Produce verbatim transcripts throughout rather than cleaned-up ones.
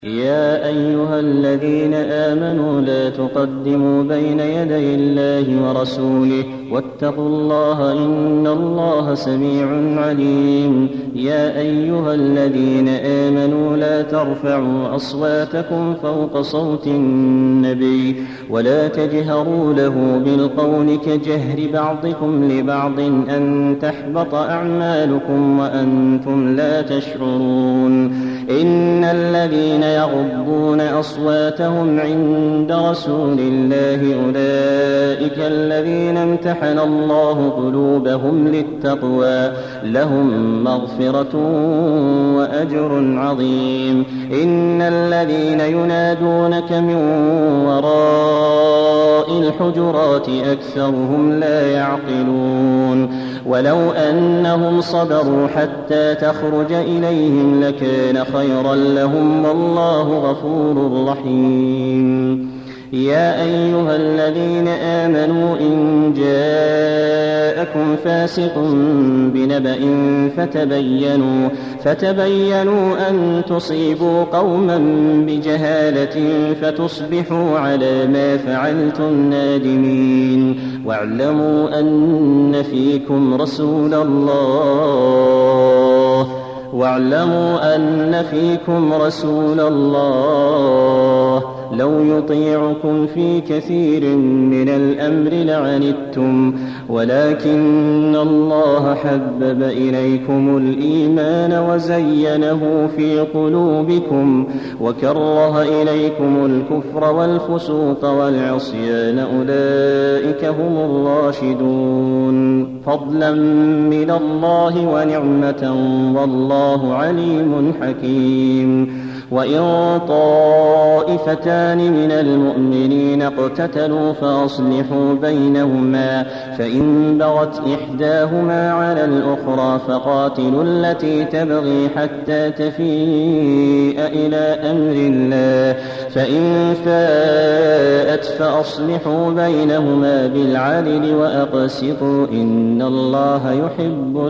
يا أيها الذين آمنوا لا تقدموا بين يدي الله ورسوله واتقوا الله إن الله سميع عليم. يا أيها الذين آمنوا لا ترفعوا أصواتكم فوق صوت النبي ولا تجهروا له بالقول كجهر بعضكم لبعض أن تحبط أعمالكم وأنتم لا تشعرون. إن الذين يغضون أصواتهم عند رسول الله أولئك الذين امتحن الله قلوبهم للتقوى لهم مغفرة وأجر عظيم. إن الذين ينادونك من وراء الحجرات أكثرهم لا يعقلون. ولو أنهم صبروا حتى تخرج إليهم لكان خيرا لهم والله غفور رحيم. يا أيها الذين آمنوا إن جاءكم فاسق بنبأ فتبينوا فتبينوا أن تصيبوا قوما بجهالة فتصبحوا على ما فعلتم نادمين. واعلموا أن فيكم رسول الله واعلموا أن فيكم رسول الله لو يطيعكم في كثير من الأمر لعنتم ولكن الله حبب إليكم الإيمان وزينه في قلوبكم وكره إليكم الكفر والفسوق والعصيان أولئك هم الراشدون. فضلا من الله ونعمة والله عليم حكيم. وإن طائفتان من المؤمنين اقتتلوا فأصلحوا بينهما فإن بغت إحداهما على الأخرى فقاتلوا التي تبغي حتى تفيء إلى أمر الله فإن فاءت فأصلحوا بينهما بالعدل وأقسطوا إن الله يحب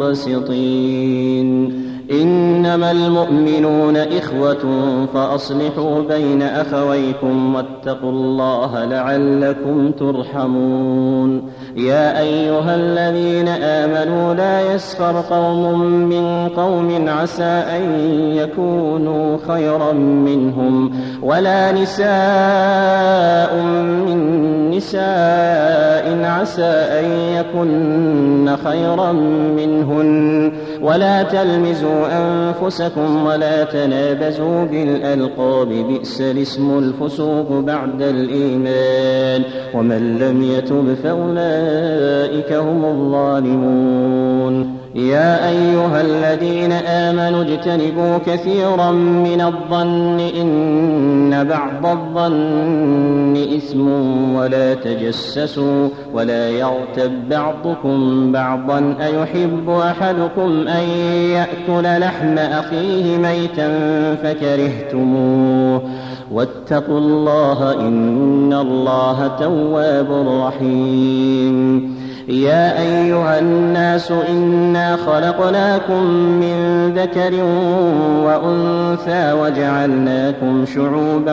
المقسطين. إنما المؤمنون إخوة فأصلحوا بين أخويكم واتقوا الله لعلكم ترحمون. يا أيها الذين آمنوا لا يسخر قوم من قوم عسى أن يكونوا خيرا منهم ولا نساء من نساء عسى أن يكن خيرا منهن ولا تلمزوا أنفسكم ولا تنابزوا بالألقاب بئس الاسم الفسوق بعد الإيمان ومن لم يتب فأولئك هم الظالمون. يا أيها الذين آمنوا اجتنبوا كثيرا من الظن إن بعض الظن إثم ولا تجسسوا ولا يغتب بعضكم بعضا أيحب أحدكم أن يأكل لحم أخيه ميتا فكرهتموه واتقوا الله إن الله تواب رحيم. يا أيها الناس إنا خلقناكم من ذكر وأنثى وجعلناكم شعوبا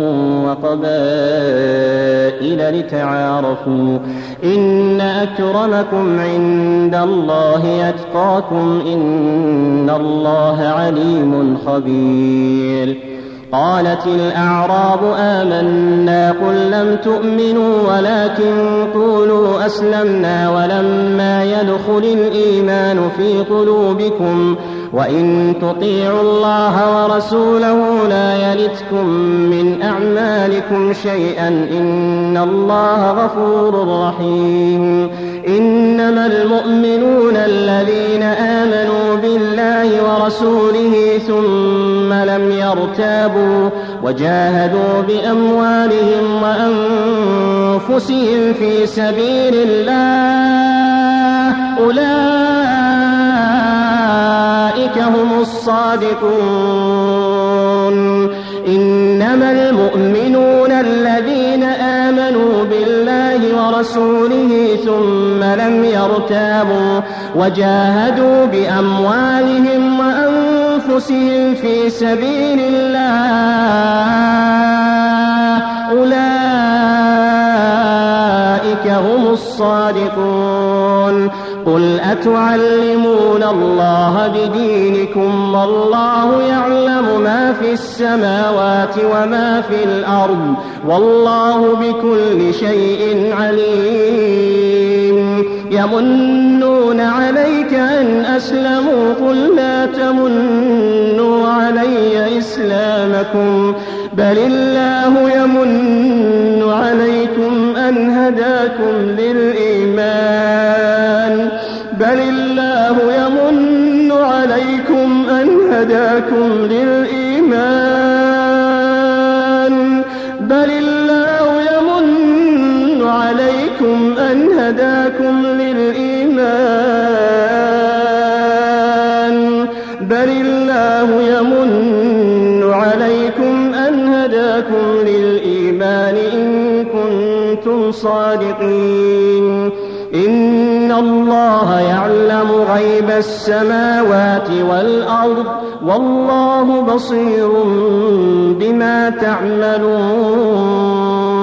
وقبائل لتعارفوا إن أكرمكم عند الله أتقاكم إن الله عليم خبير. قالت الأعراب آمنا قل لم تؤمنوا ولكن قولوا أسلمنا ولما يدخل الإيمان في قلوبكم وإن تطيعوا الله ورسوله لا يلتكم من أعمالكم شيئا إن الله غفور رحيم. إنما المؤمنون الذين آمنوا بالله ورسوله ثم لم يرتابوا وجاهدوا بأموالهم وأنفسهم في سبيل الله أولئك هم الصادقون. إنما المؤمنون الذين آمنوا بالله ورسوله ثم لم يرتابوا وجاهدوا بأموالهم وأنفسهم أنفسهم في سبيل الله أولئك هم الصادقون. قل أتعلمون الله بدينكم والله يعلم ما في السماوات وما في الأرض والله بكل شيء عليم. يمنون عليك أن أسلموا قل لا تمنوا علي إسلامكم بل الله يمن عليكم أن هداكم للإيمان بل الله يمن عليكم أن هداكم للإيمان بل الله يمن عليكم أن هداكم للإيمان بل الله يمن عليكم أن هداكم للإيمان إن كنتم صادقين. إن الله يعلم غيب السماوات والأرض والله بصير بما تعملون.